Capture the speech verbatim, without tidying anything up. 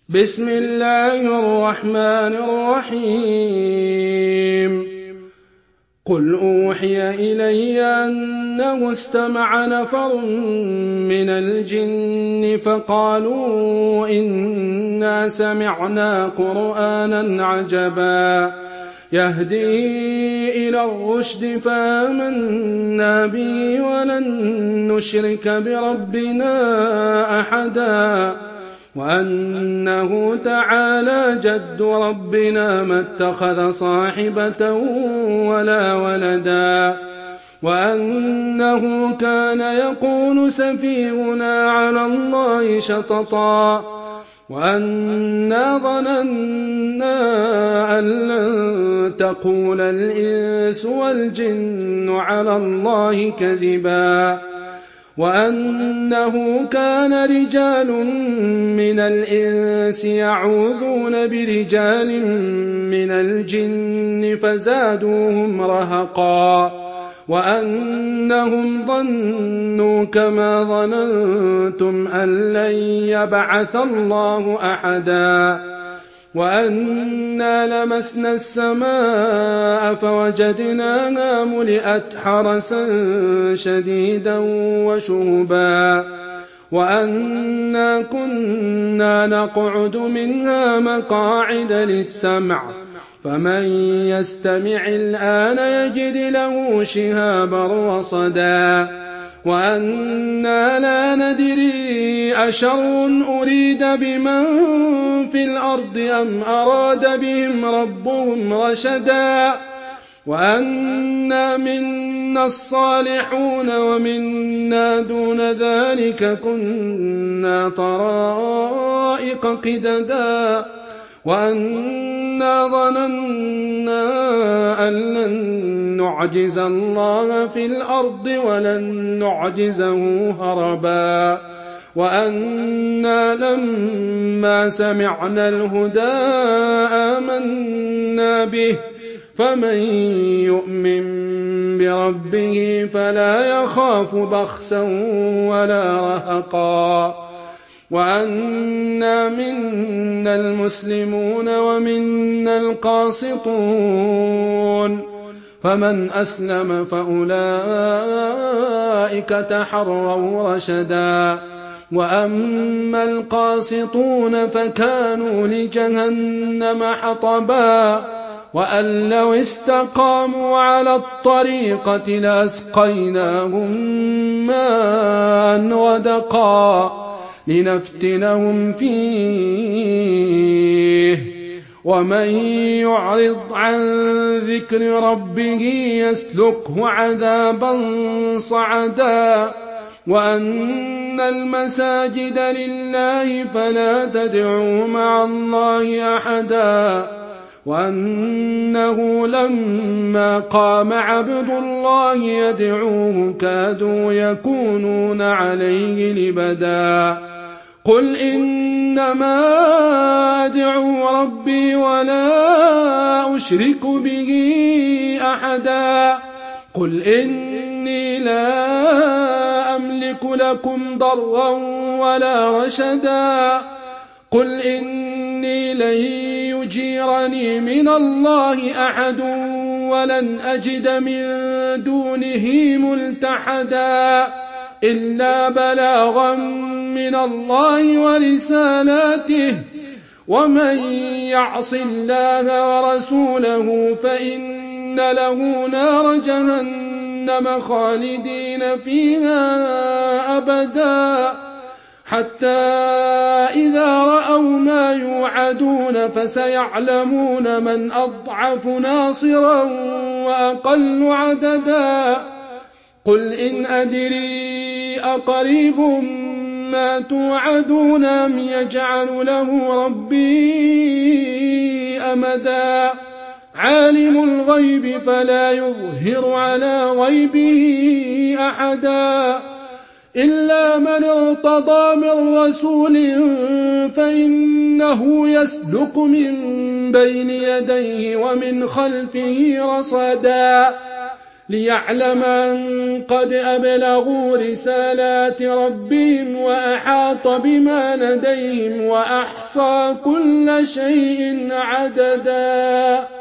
بسم الله الرحمن الرحيم قل أوحي إلي أنه استمع نفر من الجن فقالوا إنا سمعنا قرآنا عجبا يهدي إلى الرشد فآمنا به ولن نشرك بربنا أحدا وأنه تعالى جد ربنا ما اتخذ صاحبة ولا ولدا وأنه كان يقول سفيهنا على الله شططا وأنا ظننا أن لن تقول الإنس والجن على الله كذبا وأنه كان رجال من الإنس يعوذون برجال من الجن فزادوهم رهقا وأنهم ظنوا كما ظننتم أن لن يبعث الله أحدا وأنا لمسنا السماء فوجدناها ملئت حرسا شديدا وشهبا وأنا كنا نقعد منها مقاعد للسمع فمن يستمع الآن يجد له شهابا رصدا وأنا لا ندري أشر أريد بمن في الأرض أم أراد بهم ربهم رشدا وأنا منا الصالحون ومنا دون ذلك كنا طرائق قددا وأنا ظننا أن لن نعجز الله في الأرض ولن نعجزه هربا وأنا لما سمعنا الهدى آمنا به فمن يؤمن بربه فلا يخاف بخسا ولا رهقا وأنا منا المسلمون ومنا القاسطون فمن أسلم فأولئك تحروا رشدا وأما القاسطون فكانوا لجهنم حطبا وأن لو استقاموا على الطريقة لأسقيناهم ماء غدقا لنفتنهم فيه ومن يعرض عن ذكر ربه يسلكه عذابا صعدا وأن المساجد لله فلا تدعوا مع الله أحدا وأنه لما قام عبد الله يدعوه كادوا يكونون عليه لبدا قل إنما أدعو ربي ولا أشرك به أحدا قل إني لا أملك لكم ضرا ولا رشدا قل إني لن يجيرني من الله أحد ولن أجد من دونه ملتحدا إلا بلاغا من الله ورسالاته ومن يعص الله ورسوله فإن له نار جهنم خالدين فيها أبدا حتى إذا رأوا ما يوعدون فسيعلمون من أضعف ناصرا وأقل عددا قل إن أدري أقريب ما توعدون أم يجعل له ربي أمدا عالم الغيب فلا يظهر على غيبه أحدا إلا من ارتضى من رسول فإنه يسلك من بين يديه ومن خلفه رصدا ليعلم أن قد أبلغوا رسالات ربهم وأحاط بما لديهم وأحصى كل شيء عددا